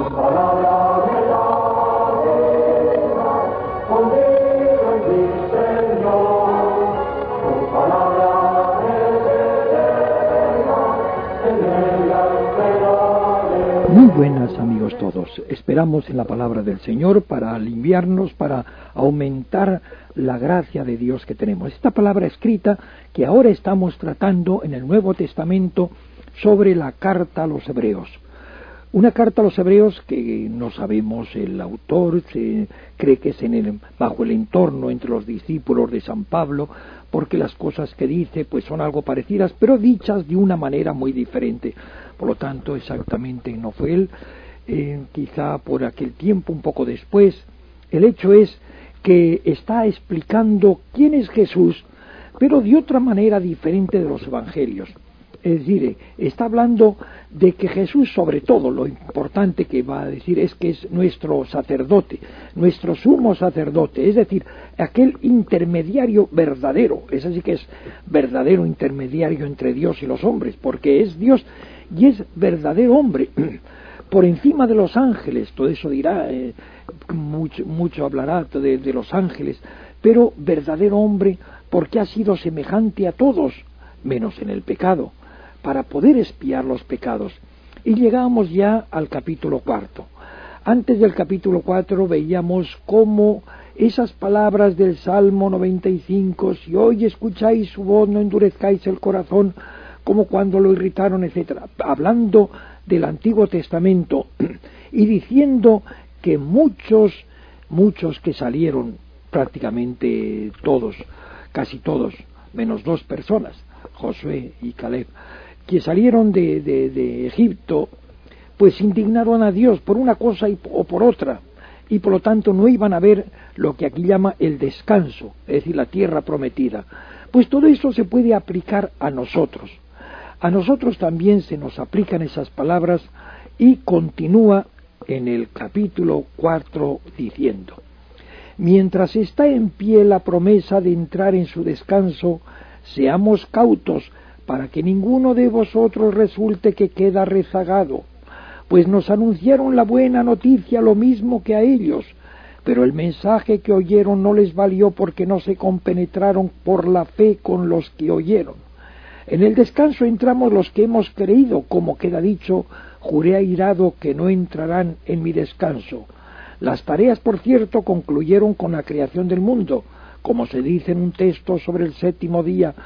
Muy buenas, amigos todos. Esperamos en la palabra del Señor para limpiarnos, para aumentar la gracia de Dios que tenemos. Esta palabra escrita que ahora estamos tratando en el Nuevo Testamento sobre la carta a los Hebreos. Una carta a los Hebreos que no sabemos el autor, se cree que es bajo el entorno entre los discípulos de San Pablo, porque las cosas que dice pues son algo parecidas, pero dichas de una manera muy diferente. Por lo tanto, exactamente no fue él, quizá por aquel tiempo, un poco después. El hecho es que está explicando quién es Jesús, pero de otra manera diferente de los evangelios. Es decir, está hablando de que Jesús, sobre todo, lo importante que va a decir es que es nuestro sacerdote, nuestro sumo sacerdote, es decir, aquel intermediario verdadero, ese sí que es verdadero intermediario entre Dios y los hombres, porque es Dios y es verdadero hombre, por encima de los ángeles. Todo eso dirá, mucho hablará de los ángeles, pero verdadero hombre porque ha sido semejante a todos, menos en el pecado, para poder expiar los pecados. Y llegamos ya al capítulo 4. Antes del capítulo 4 veíamos cómo esas palabras del Salmo 95, si hoy escucháis su voz, no endurezcáis el corazón, como cuando lo irritaron, etcétera, hablando del Antiguo Testamento y diciendo que muchos que salieron, prácticamente todos, casi todos, menos 2 personas, Josué y Caleb, que salieron de Egipto, pues indignaron a Dios por una cosa o por otra, y por lo tanto no iban a ver lo que aquí llama el descanso, es decir, la tierra prometida. Pues todo eso se puede aplicar a nosotros. A nosotros también se nos aplican esas palabras, y continúa en el capítulo 4 diciendo: mientras está en pie la promesa de entrar en su descanso, seamos cautos para que ninguno de vosotros resulte que queda rezagado, pues nos anunciaron la buena noticia lo mismo que a ellos, pero el mensaje que oyeron no les valió porque no se compenetraron por la fe con los que oyeron. En el descanso entramos los que hemos creído, como queda dicho: juré airado que no entrarán en mi descanso. Las tareas, por cierto, concluyeron con la creación del mundo, como se dice en un texto sobre el séptimo día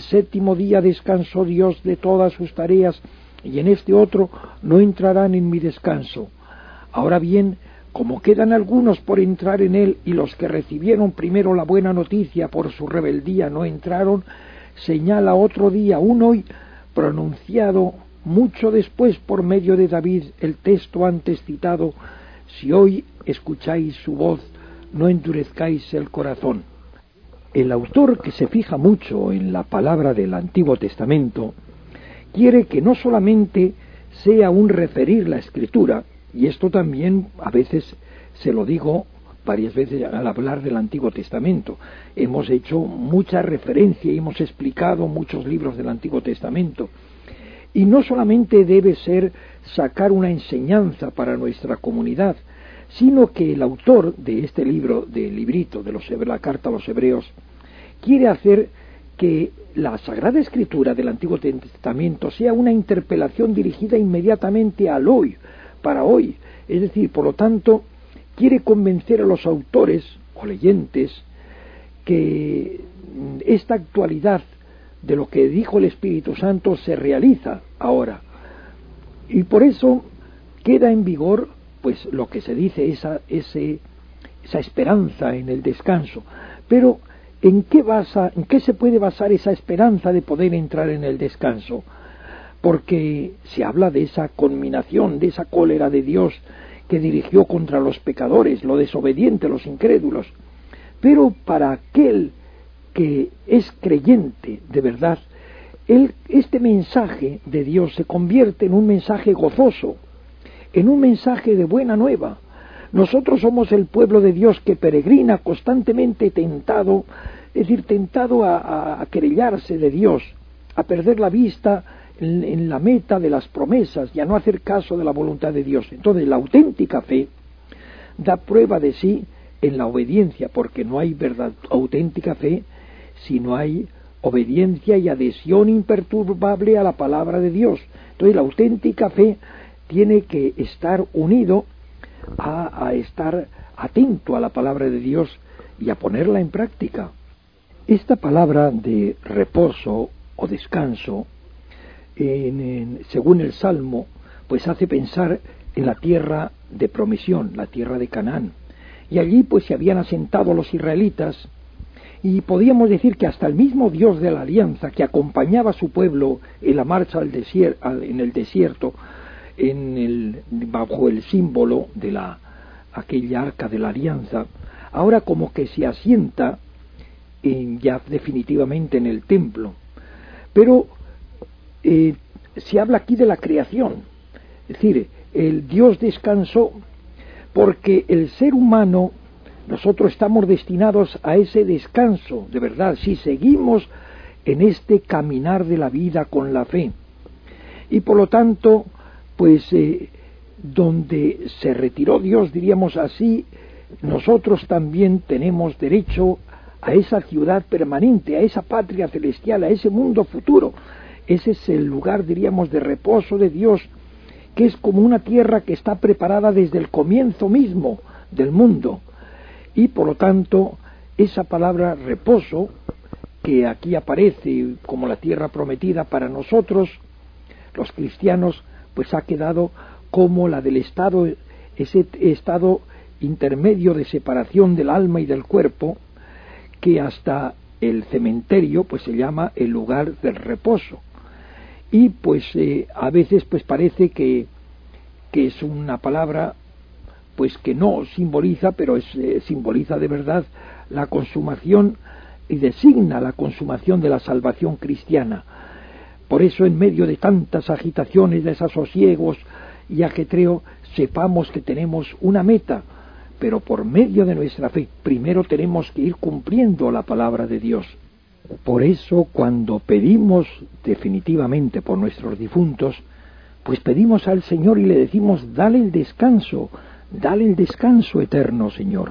descansó Dios de todas sus tareas, y en este otro no entrarán en mi descanso. Ahora bien, como quedan algunos por entrar en él, y los que recibieron primero la buena noticia por su rebeldía no entraron, señala otro día, un hoy, pronunciado mucho después por medio de David, el texto antes citado: si hoy escucháis su voz, no endurezcáis el corazón. El autor, que se fija mucho en la palabra del Antiguo Testamento, quiere que no solamente sea un referir la Escritura, y esto también a veces se lo digo varias veces al hablar del Antiguo Testamento. Hemos hecho mucha referencia y hemos explicado muchos libros del Antiguo Testamento. Y no solamente debe ser sacar una enseñanza para nuestra comunidad, sino que el autor de este libro, del librito de la carta a los Hebreos, quiere hacer que la Sagrada Escritura del Antiguo Testamento sea una interpelación dirigida inmediatamente al hoy, para hoy. Es decir, por lo tanto, quiere convencer a los autores o leyentes que esta actualidad de lo que dijo el Espíritu Santo se realiza ahora. Y por eso queda en vigor pues lo que se dice, esa esperanza en el descanso. Pero ¿en qué se puede basar esa esperanza de poder entrar en el descanso? Porque se habla de esa conminación, de esa cólera de Dios que dirigió contra los pecadores, los desobedientes, los incrédulos. Pero para aquel que es creyente de verdad, este mensaje de Dios se convierte en un mensaje gozoso, en un mensaje de buena nueva. Nosotros somos el pueblo de Dios que peregrina constantemente tentado, es decir, tentado a querellarse de Dios, a perder la vista en la meta de las promesas y a no hacer caso de la voluntad de Dios. Entonces la auténtica fe da prueba de sí en la obediencia, porque no hay verdad auténtica fe si no hay obediencia y adhesión imperturbable a la palabra de Dios. Entonces la auténtica fe tiene que estar unido a estar atento a la palabra de Dios y a ponerla en práctica. Esta palabra de reposo o descanso, según el Salmo, pues hace pensar en la tierra de promisión, la tierra de Canaán. Y allí pues se habían asentado los israelitas, y podíamos decir que hasta el mismo Dios de la alianza que acompañaba a su pueblo en la marcha en el desierto, bajo el símbolo de aquella arca de la alianza, ahora como que se asienta ya definitivamente en el templo. Pero se habla aquí de la creación, es decir, el Dios descansó porque el ser humano, nosotros estamos destinados a ese descanso, de verdad, si seguimos en este caminar de la vida con la fe. Y por lo tanto, pues donde se retiró Dios, diríamos así, nosotros también tenemos derecho a esa ciudad permanente, a esa patria celestial, a ese mundo futuro. Ese es el lugar, diríamos, de reposo de Dios, que es como una tierra que está preparada desde el comienzo mismo del mundo. Y por lo tanto, esa palabra reposo, que aquí aparece como la tierra prometida para nosotros, los cristianos, pues ha quedado como la del estado, ese estado intermedio de separación del alma y del cuerpo, que hasta el cementerio pues se llama el lugar del reposo. Y pues a veces pues parece que es una palabra pues que no simboliza, pero simboliza de verdad la consumación y designa la consumación de la salvación cristiana. Por eso, en medio de tantas agitaciones, desasosiegos y ajetreo, sepamos que tenemos una meta, pero por medio de nuestra fe primero tenemos que ir cumpliendo la palabra de Dios. Por eso, cuando pedimos definitivamente por nuestros difuntos, pues pedimos al Señor y le decimos: dale el descanso eterno, Señor.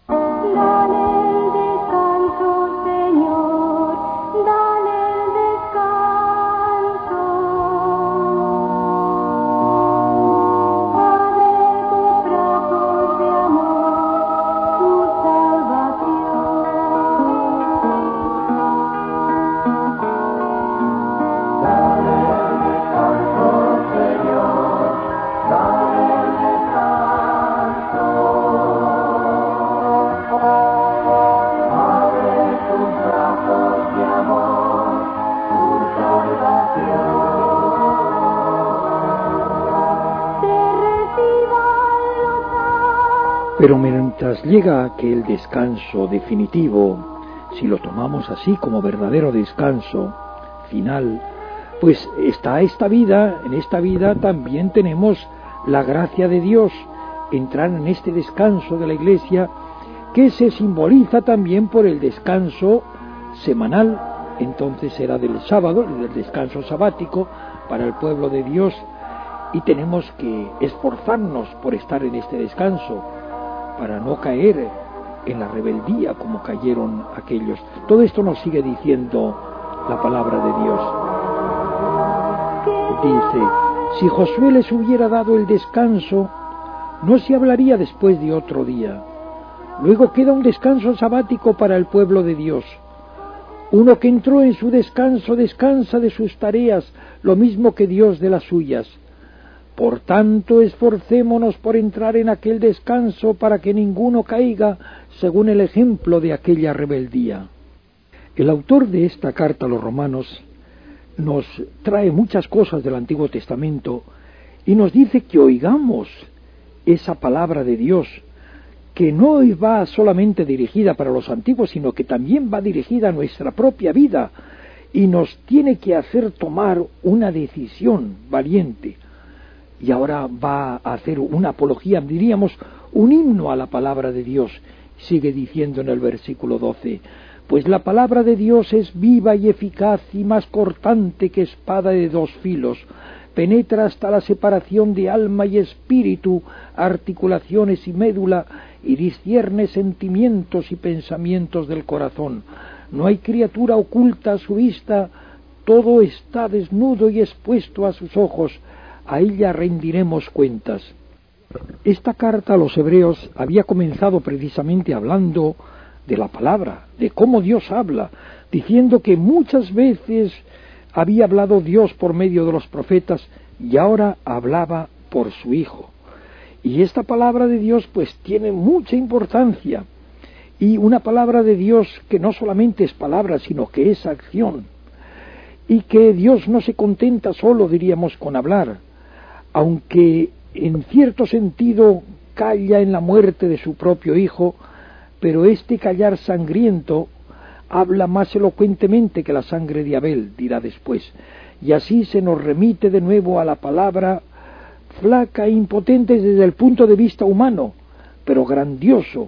Pero mientras llega aquel descanso definitivo, si lo tomamos así como verdadero descanso final, pues está esta vida. En esta vida también tenemos la gracia de Dios, entrar en este descanso de la Iglesia, que se simboliza también por el descanso semanal. Entonces será del sábado, del descanso sabático para el pueblo de Dios, y tenemos que esforzarnos por estar en este descanso, para no caer en la rebeldía como cayeron aquellos. Todo esto nos sigue diciendo la palabra de Dios. Dice: si Josué les hubiera dado el descanso, no se hablaría después de otro día. Luego queda un descanso sabático para el pueblo de Dios. Uno que entró en su descanso descansa de sus tareas, lo mismo que Dios de las suyas. Por tanto, esforcémonos por entrar en aquel descanso para que ninguno caiga según el ejemplo de aquella rebeldía. El autor de esta carta a los romanos nos trae muchas cosas del Antiguo Testamento y nos dice que oigamos esa palabra de Dios, que no va solamente dirigida para los antiguos, sino que también va dirigida a nuestra propia vida y nos tiene que hacer tomar una decisión valiente. Y ahora va a hacer una apología, diríamos, un himno a la palabra de Dios. Sigue diciendo en el versículo 12: Pues la palabra de Dios es viva y eficaz y más cortante que espada de dos filos, penetra hasta la separación de alma y espíritu, articulaciones y médula, y discierne sentimientos y pensamientos del corazón. No hay criatura oculta a su vista, todo está desnudo y expuesto a sus ojos, a ella rendiremos cuentas. Esta carta a los hebreos había comenzado precisamente hablando de la palabra, de cómo Dios habla, diciendo que muchas veces había hablado Dios por medio de los profetas y ahora hablaba por su Hijo. Y esta palabra de Dios pues tiene mucha importancia, y una palabra de Dios que no solamente es palabra, sino que es acción, y que Dios no se contenta solo, diríamos, con hablar, aunque en cierto sentido calla en la muerte de su propio Hijo, pero este callar sangriento habla más elocuentemente que la sangre de Abel, dirá después, y así se nos remite de nuevo a la palabra flaca e impotente desde el punto de vista humano, pero grandioso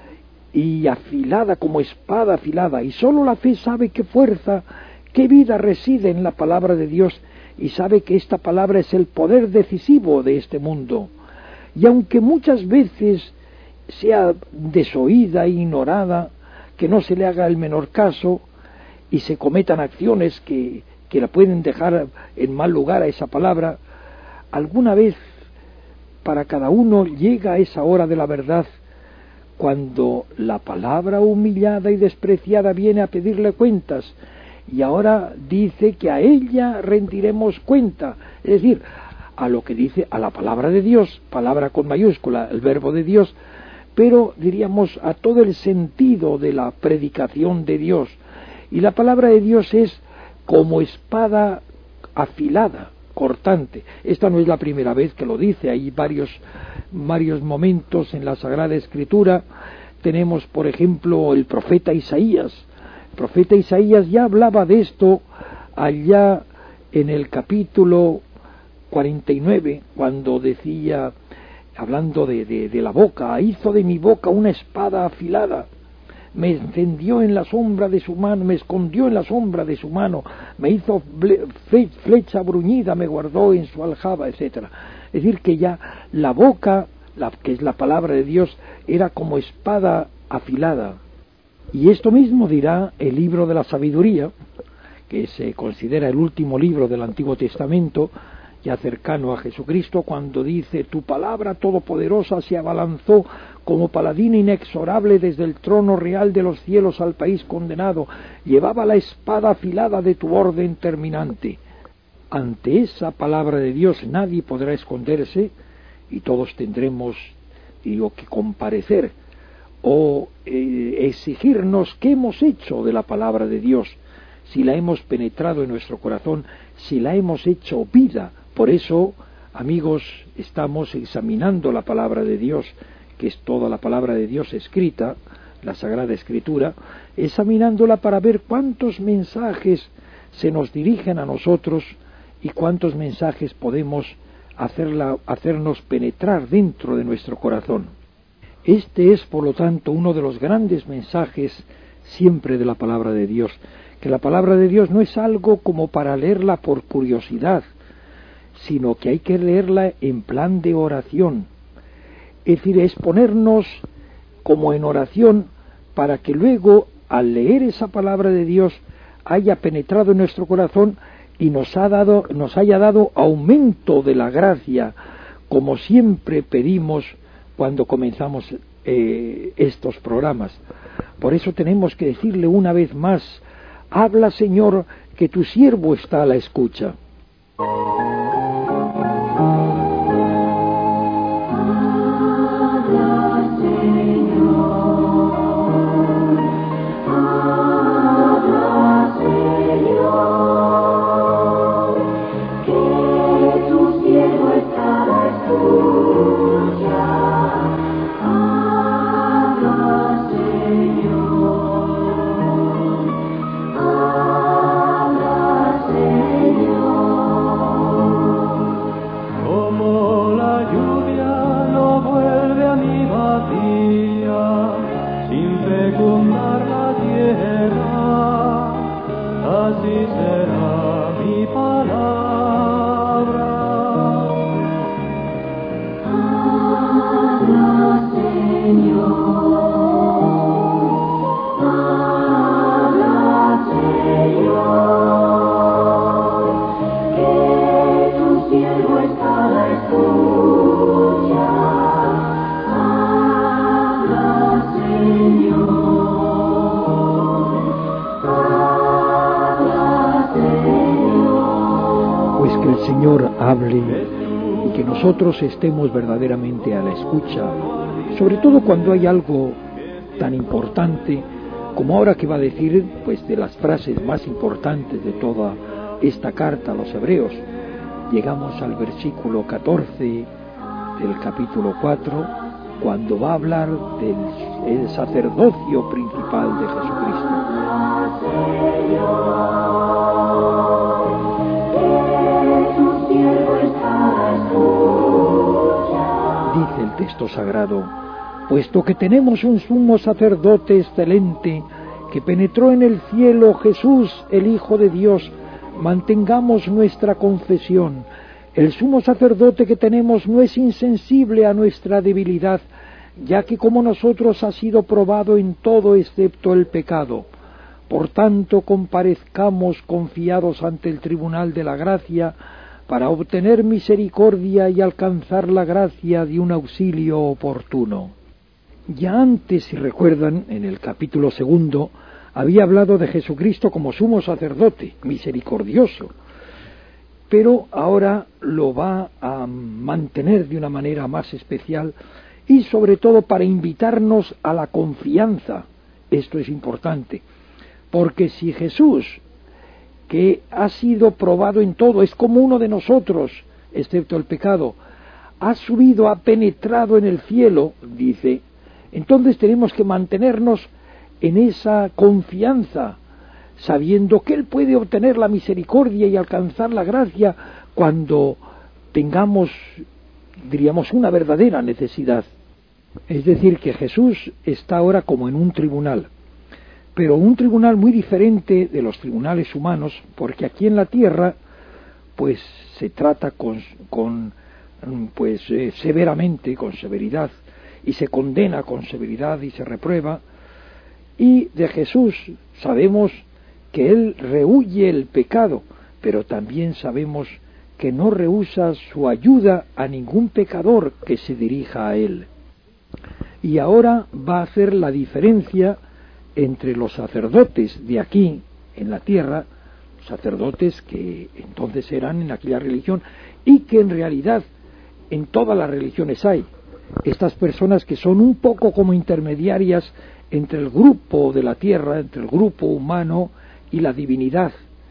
y afilada como espada afilada, y sólo la fe sabe qué fuerza, qué vida reside en la palabra de Dios, y sabe que esta palabra es el poder decisivo de este mundo. Y aunque muchas veces sea desoída e ignorada, que no se le haga el menor caso, y se cometan acciones que la pueden dejar en mal lugar a esa palabra, alguna vez para cada uno llega esa hora de la verdad, cuando la palabra humillada y despreciada viene a pedirle cuentas, y ahora dice que a ella rendiremos cuenta, es decir, a lo que dice, a la palabra de Dios, palabra con mayúscula, el verbo de Dios, pero diríamos a todo el sentido de la predicación de Dios. Y la palabra de Dios es como espada afilada, cortante. Esta no es la primera vez que lo dice, hay varios momentos en la Sagrada Escritura. Tenemos, por ejemplo, el profeta Isaías. El profeta Isaías ya hablaba de esto allá en el capítulo 49, cuando decía, hablando de la boca, hizo de mi boca una espada afilada, me encendió en la sombra de su mano, me escondió en la sombra de su mano, me hizo flecha bruñida, me guardó en su aljaba, etc. Es decir, que ya la boca, que es la palabra de Dios, era como espada afilada. Y esto mismo dirá el libro de la sabiduría, que se considera el último libro del Antiguo Testamento, ya cercano a Jesucristo, cuando dice, tu palabra todopoderosa se abalanzó como paladín inexorable desde el trono real de los cielos al país condenado, llevaba la espada afilada de tu orden terminante. Ante esa palabra de Dios nadie podrá esconderse, y todos tendremos, que comparecer o exigirnos qué hemos hecho de la palabra de Dios, si la hemos penetrado en nuestro corazón, si la hemos hecho vida. Por eso, amigos, estamos examinando la palabra de Dios, que es toda la palabra de Dios escrita, la Sagrada Escritura, examinándola para ver cuántos mensajes se nos dirigen a nosotros y cuántos mensajes podemos hacernos penetrar dentro de nuestro corazón. Este es, por lo tanto, uno de los grandes mensajes siempre de la palabra de Dios, que la palabra de Dios no es algo como para leerla por curiosidad, sino que hay que leerla en plan de oración. Es decir, es ponernos como en oración para que luego, al leer esa palabra de Dios, haya penetrado en nuestro corazón y nos haya dado aumento de la gracia, como siempre pedimos cuando comenzamos estos programas. Por eso tenemos que decirle una vez más, habla, Señor, que tu siervo está a la escucha. Señor. nosotros estemos verdaderamente a la escucha, sobre todo cuando hay algo tan importante como ahora que va a decir, pues, de las frases más importantes de toda esta carta a los hebreos. Llegamos al versículo 14 del capítulo 4, cuando va a hablar del sacerdocio principal de Jesucristo. Dice el texto sagrado: puesto que tenemos un sumo sacerdote excelente que penetró en el cielo, Jesús, el Hijo de Dios, mantengamos nuestra confesión. El sumo sacerdote que tenemos no es insensible a nuestra debilidad, ya que como nosotros ha sido probado en todo excepto el pecado. Por tanto, comparezcamos confiados ante el tribunal de la gracia para obtener misericordia y alcanzar la gracia de un auxilio oportuno. Ya antes, si recuerdan, en el capítulo 2, había hablado de Jesucristo como sumo sacerdote, misericordioso, pero ahora lo va a mantener de una manera más especial y sobre todo para invitarnos a la confianza. Esto es importante, porque si Jesús, que ha sido probado en todo, es como uno de nosotros, excepto el pecado, ha subido, ha penetrado en el cielo, dice, entonces tenemos que mantenernos en esa confianza, sabiendo que Él puede obtener la misericordia y alcanzar la gracia cuando tengamos, diríamos, una verdadera necesidad. Es decir, que Jesús está ahora como en un tribunal, pero un tribunal muy diferente de los tribunales humanos, porque aquí en la tierra pues se trata severamente, con severidad, y se condena con severidad y se reprueba. Y de Jesús sabemos que Él rehúye el pecado, pero también sabemos que no rehúsa su ayuda a ningún pecador que se dirija a Él. Y ahora va a hacer la diferencia entre los sacerdotes de aquí, en la tierra, sacerdotes que entonces eran en aquella religión, y que en realidad en todas las religiones hay. Estas personas que son un poco como intermediarias entre el grupo de la tierra, entre el grupo humano y la divinidad.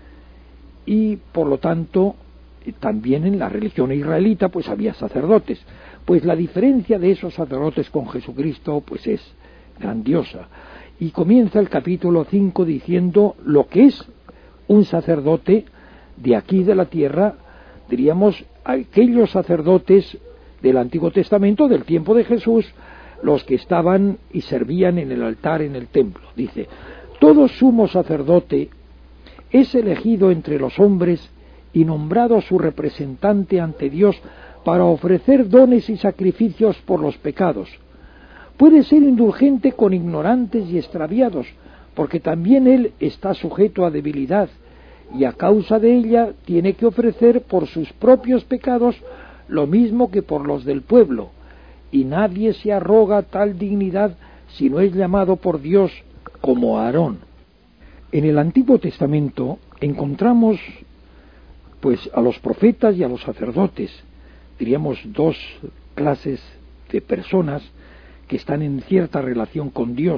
Y por lo tanto, también en la religión israelita pues había sacerdotes. Pues la diferencia de esos sacerdotes con Jesucristo pues es grandiosa. Y comienza el capítulo 5 diciendo lo que es un sacerdote de aquí de la tierra, diríamos aquellos sacerdotes del Antiguo Testamento, del tiempo de Jesús, los que estaban y servían en el altar en el templo. Dice: todo sumo sacerdote es elegido entre los hombres y nombrado su representante ante Dios para ofrecer dones y sacrificios por los pecados. Puede ser indulgente con ignorantes y extraviados, porque también él está sujeto a debilidad, y a causa de ella tiene que ofrecer por sus propios pecados lo mismo que por los del pueblo, y nadie se arroga tal dignidad si no es llamado por Dios, como Aarón. En el Antiguo Testamento encontramos pues a los profetas y a los sacerdotes, diríamos dos clases de personas que están en cierta relación con Dios.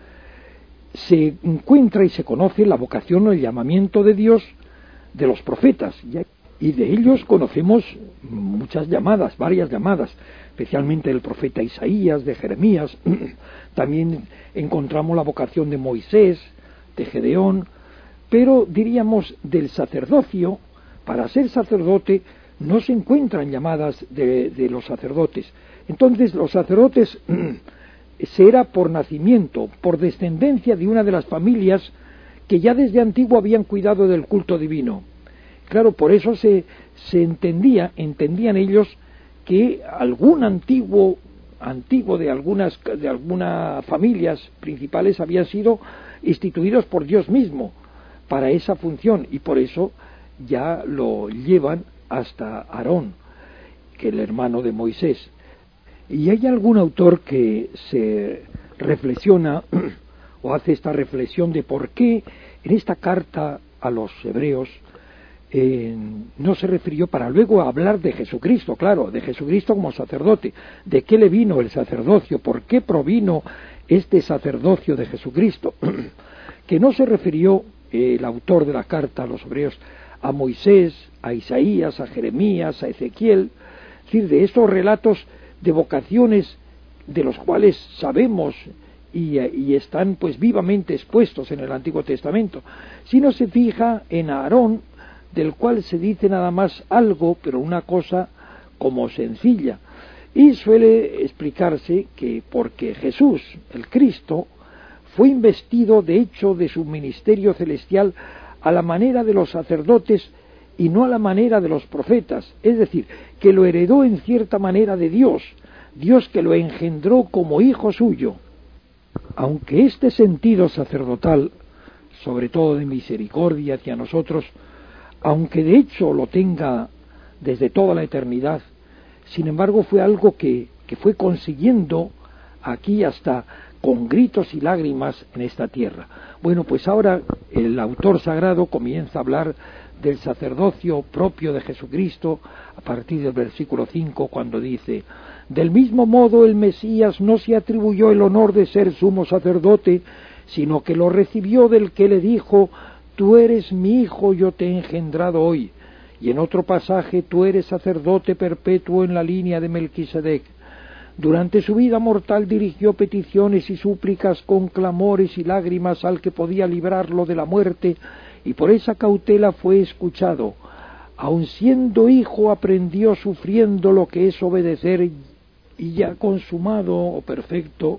Se encuentra y se conoce la vocación o el llamamiento de Dios de los profetas, y de ellos conocemos muchas llamadas, varias llamadas, especialmente del profeta Isaías, de Jeremías. También encontramos la vocación de Moisés, de Gedeón, pero diríamos del sacerdocio. Para ser sacerdote no se encuentran llamadas de los sacerdotes. Entonces los sacerdotes se era por nacimiento, por descendencia de una de las familias que ya desde antiguo habían cuidado del culto divino. Claro, por eso se entendían ellos que algún antiguo de algunas familias principales habían sido instituidos por Dios mismo para esa función, y por eso ya lo llevan hasta Aarón, que es el hermano de Moisés. Y hay algún autor que se reflexiona o hace esta reflexión de por qué en esta carta a los hebreos no se refirió para luego hablar de Jesucristo, claro, de Jesucristo como sacerdote, de qué le vino el sacerdocio, por qué provino este sacerdocio de Jesucristo, que no se refirió el autor de la carta a los hebreos a Moisés, a Isaías, a Jeremías, a Ezequiel, es decir, de estos relatos de vocaciones de los cuales sabemos y están pues vivamente expuestos en el Antiguo Testamento, sino se fija en Aarón, del cual se dice nada más algo, pero una cosa como sencilla, y suele explicarse que porque Jesús, el Cristo, fue investido de hecho de su ministerio celestial a la manera de los sacerdotes y no a la manera de los profetas, es decir, que lo heredó en cierta manera de Dios, Dios que lo engendró como hijo suyo. Aunque este sentido sacerdotal, sobre todo de misericordia hacia nosotros, aunque de hecho lo tenga desde toda la eternidad, sin embargo fue algo que fue consiguiendo aquí hasta con gritos y lágrimas en esta tierra. Bueno, pues ahora el autor sagrado comienza a hablar del sacerdocio propio de Jesucristo a partir del versículo 5, cuando dice: del mismo modo el Mesías no se atribuyó el honor de ser sumo sacerdote, sino que lo recibió del que le dijo: tú eres mi hijo, yo te he engendrado hoy. Y en otro pasaje: tú eres sacerdote perpetuo en la línea de Melquisedec. Durante su vida mortal dirigió peticiones y súplicas con clamores y lágrimas al que podía librarlo de la muerte, y por esa cautela fue escuchado. Aun siendo hijo aprendió sufriendo lo que es obedecer, y ya consumado o perfecto,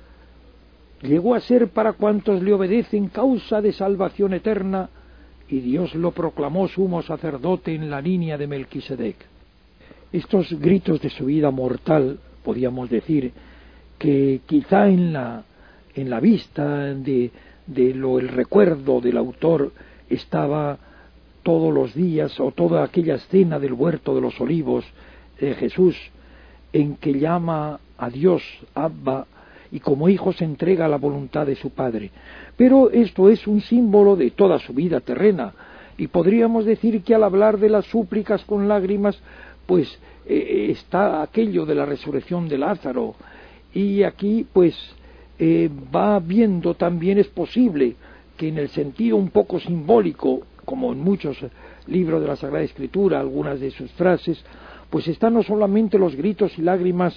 llegó a ser para cuantos le obedecen causa de salvación eterna, y Dios lo proclamó sumo sacerdote en la línea de Melquisedec. Estos gritos de su vida mortal, podríamos decir, que quizá en la vista de el recuerdo del autor estaba todos los días, o toda aquella escena del huerto de los olivos de Jesús, en que llama a Dios Abba, y como hijo se entrega a la voluntad de su Padre. Pero esto es un símbolo de toda su vida terrena, y podríamos decir que al hablar de las súplicas con lágrimas, pues está aquello de la resurrección de Lázaro, y aquí pues va viendo también, es posible que en el sentido un poco simbólico, como en muchos libros de la Sagrada Escritura, algunas de sus frases, pues están no solamente los gritos y lágrimas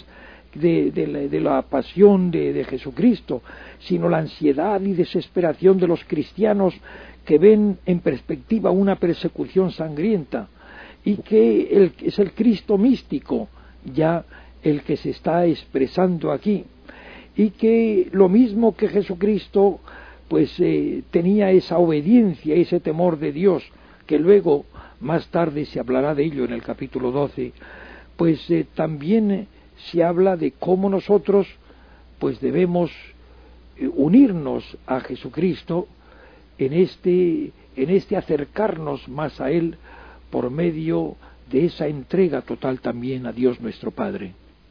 de la pasión de Jesucristo, sino la ansiedad y desesperación de los cristianos que ven en perspectiva una persecución sangrienta, y que es el Cristo místico ya el que se está expresando aquí, y que lo mismo que Jesucristo pues tenía esa obediencia, ese temor de Dios, que luego más tarde se hablará de ello en el capítulo 12, pues también se habla de cómo nosotros pues debemos unirnos a Jesucristo en este acercarnos más a Él por medio de esa entrega total también a Dios nuestro Padre.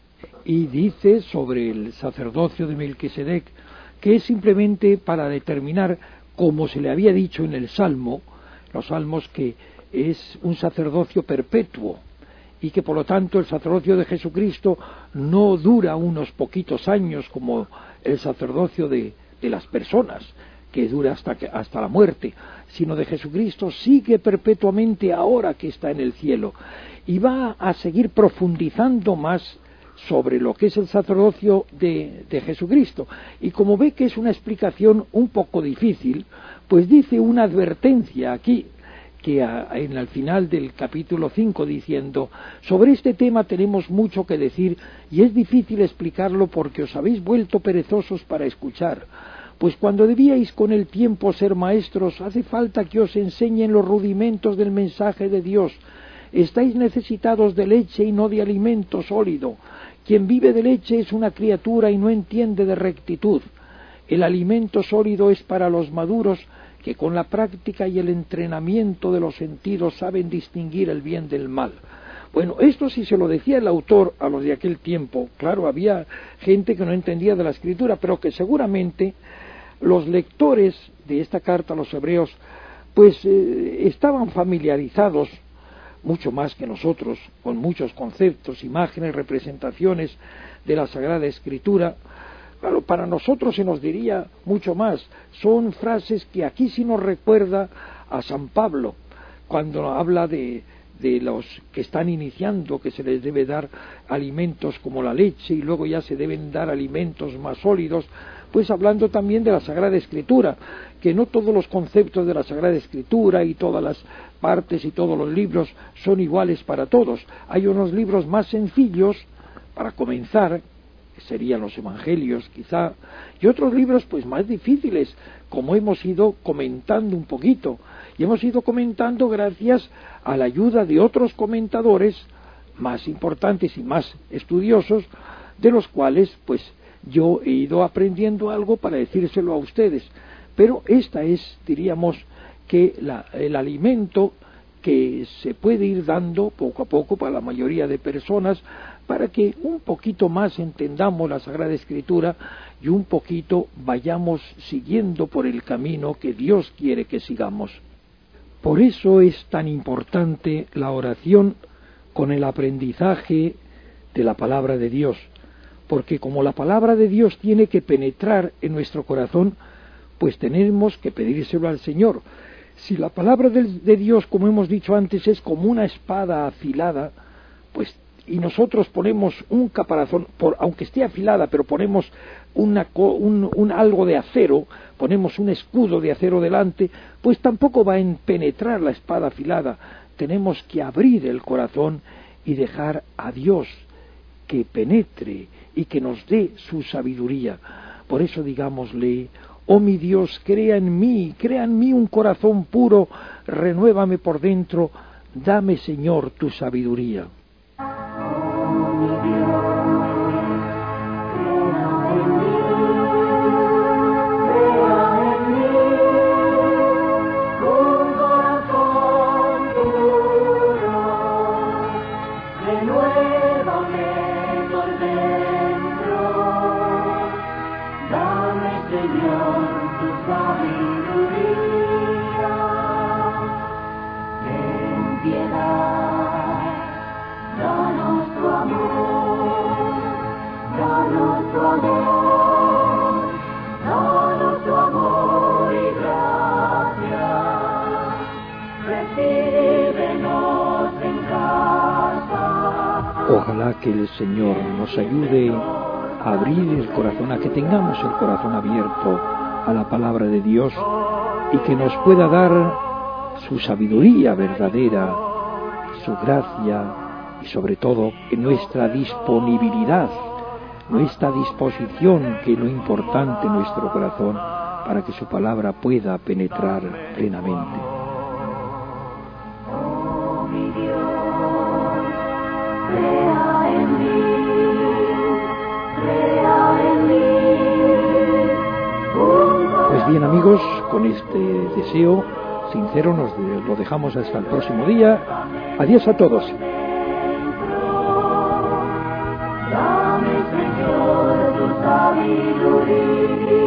Y dice sobre el sacerdocio de Melquisedec que es simplemente para determinar, como se le había dicho en el Salmo, los Salmos, que es un sacerdocio perpetuo, y que por lo tanto el sacerdocio de Jesucristo no dura unos poquitos años como el sacerdocio de las personas, que dura hasta la muerte, sino de Jesucristo sigue perpetuamente ahora que está en el cielo, y va a seguir profundizando más sobre lo que es el sacerdocio de Jesucristo. Y como ve que es una explicación un poco difícil, pues dice una advertencia aquí, que en el final del capítulo 5, diciendo: sobre este tema tenemos mucho que decir, y es difícil explicarlo porque os habéis vuelto perezosos para escuchar. Pues cuando debíais con el tiempo ser maestros, hace falta que os enseñen los rudimentos del mensaje de Dios. Estáis necesitados de leche y no de alimento sólido. Quien vive de leche es una criatura y no entiende de rectitud. El alimento sólido es para los maduros, que con la práctica y el entrenamiento de los sentidos saben distinguir el bien del mal. Bueno, esto sí se lo decía el autor a los de aquel tiempo. Claro, había gente que no entendía de la Escritura, pero que seguramente los lectores de esta carta a los hebreos pues estaban familiarizados mucho más que nosotros con muchos conceptos, imágenes, representaciones de la Sagrada Escritura. Claro, para nosotros se nos diría mucho más. Son frases que aquí sí nos recuerda a San Pablo, cuando habla de los que están iniciando, que se les debe dar alimentos como la leche y luego ya se deben dar alimentos más sólidos, pues hablando también de la Sagrada Escritura, que no todos los conceptos de la Sagrada Escritura y todas las partes y todos los libros son iguales para todos. Hay unos libros más sencillos para comenzar, que serían los Evangelios quizá, y otros libros pues más difíciles, como hemos ido comentando un poquito, y hemos ido comentando gracias a la ayuda de otros comentadores más importantes y más estudiosos, de los cuales pues yo he ido aprendiendo algo para decírselo a ustedes. Pero esta es, diríamos, que el alimento que se puede ir dando poco a poco para la mayoría de personas, para que un poquito más entendamos la Sagrada Escritura y un poquito vayamos siguiendo por el camino que Dios quiere que sigamos. Por eso es tan importante la oración con el aprendizaje de la palabra de Dios, porque como la palabra de Dios tiene que penetrar en nuestro corazón, pues tenemos que pedírselo al Señor. Si la palabra de Dios, como hemos dicho antes, es como una espada afilada, pues y nosotros ponemos un caparazón, aunque esté afilada, pero ponemos algo de acero, ponemos un escudo de acero delante, pues tampoco va a penetrar la espada afilada. Tenemos que abrir el corazón y dejar a Dios que penetre y que nos dé su sabiduría. Por eso digámosle: oh mi Dios, crea en mí un corazón puro, renuévame por dentro, dame, Señor, tu sabiduría. Ojalá que el Señor nos ayude a abrir el corazón, a que tengamos el corazón abierto a la palabra de Dios y que nos pueda dar su sabiduría verdadera, su gracia y sobre todo nuestra disponibilidad, nuestra disposición, que es lo importante en nuestro corazón, para que su palabra pueda penetrar plenamente. Pues bien, amigos, con este deseo sincero lo dejamos hasta el próximo día. Adiós a todos. Dame, Señor, tu sabiduría.